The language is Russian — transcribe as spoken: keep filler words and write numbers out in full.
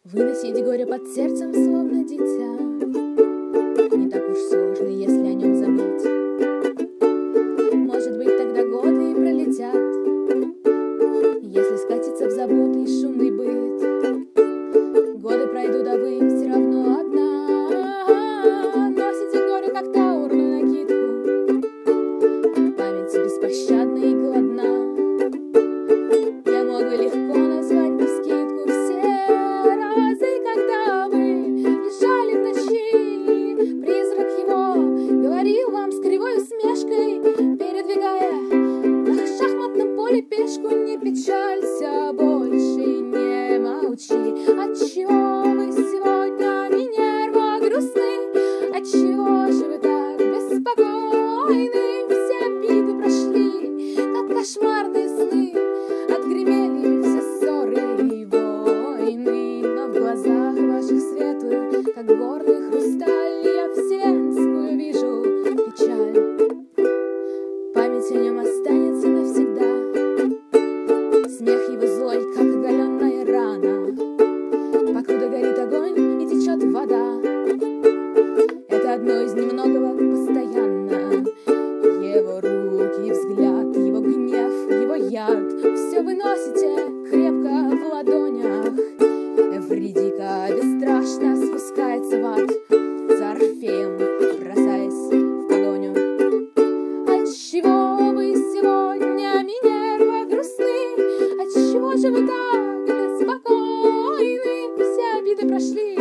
Выносить горе под сердцем, словно дитя, не так уж сложно, если о нем забыть. Может быть, тогда годы и пролетят, если скатиться в заботы и шумный быт. Годы пройдут, а вы все равно одна. Носите горе, как таурную накидку. Память беспощадна и голодна. Я мог бы легко назвать навскидку все разы, когда вы лежали в ночи. Призрак его говорил вам с кривой усмешкой, передвигая на шахматном поле пешку: не печалься больше, не молчи. Отчего вы сегодня, Минерва, грустны? Отчего же вы так беспокойны? Все обиды прошли, как кошмарные сны. Отгремели все ссоры и войны, но в глазах ваших светлых, как горный хрусталь, я вселенскую вижу печаль. Память о нем останется навсегда. Смех его злой, как оголенная рана, покуда горит огонь и течет вода. Это одно из немногого постоянно. Его руки, взгляд, его гнев, его яд — все вы носите крепко в ладонях. Эвридика бесстрашно спускается в ад за Орфеем, бросаясь в погоню. Отчего вы сегодня, Минерва, грустны? Отчего же вы так беспокойны? Все обиды прошли,